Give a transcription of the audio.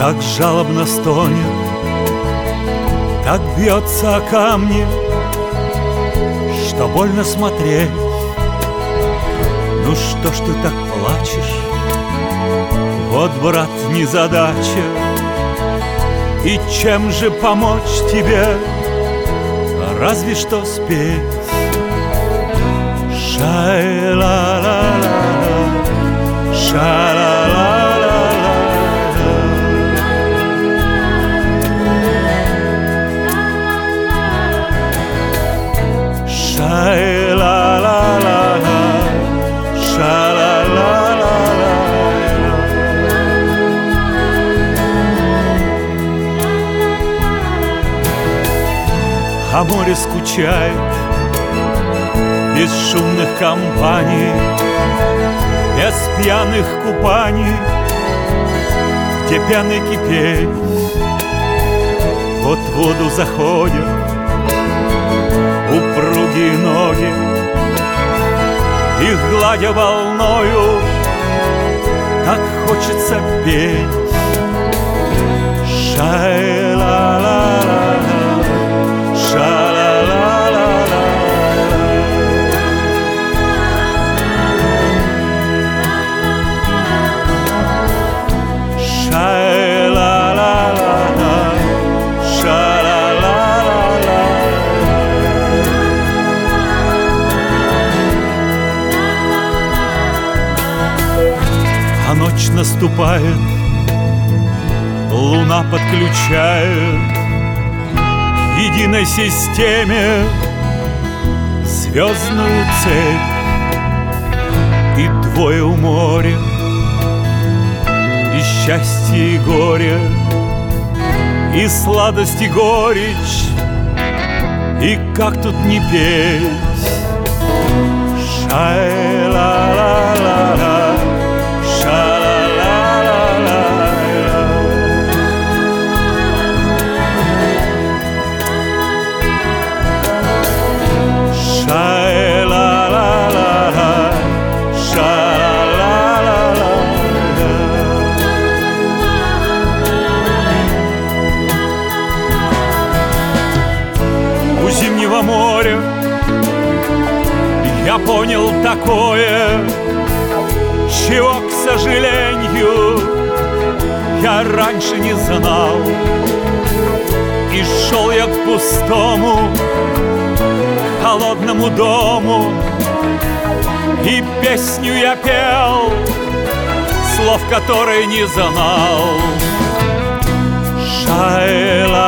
так жалобно стонет, так бьется о камни, что больно смотреть. Ну что ж ты так плачешь? Вот, брат, незадача. И чем же помочь тебе? Разве что спеть. Ша-ла-ла-ла-ла, ша-ла-ла-ла-ла, ша-ла-ла-ла-ла, ша-ла-ла-ла-ла. А море скучает без шумных компаний, без пьяных купаний, где пьяный кипеть. Вот в воду заходят упругие ноги, их гладя волною, так хочется петь. Ша-ла-ла-ла, ша-ла-ла-ла-ла, ша-ла-ла-ла-ла, ша-ла-ла-ла-ла. А ночь наступает, луна подключает к единой системе звездную цепь. И двое у моря, и счастье, и горе, и сладость, и горечь, и как тут не петь. Шай-ла-ла-ла-ла, ша-ла-ла-ла-ла, шай-ла-ла-ла-ла, ша-ла-ла-ла-ла. У зимнего моря я понял такое, чего, к сожалению, я раньше не знал. И шел я к пустому, холодному дому, и песню я пел, слов которой не знал. Шайла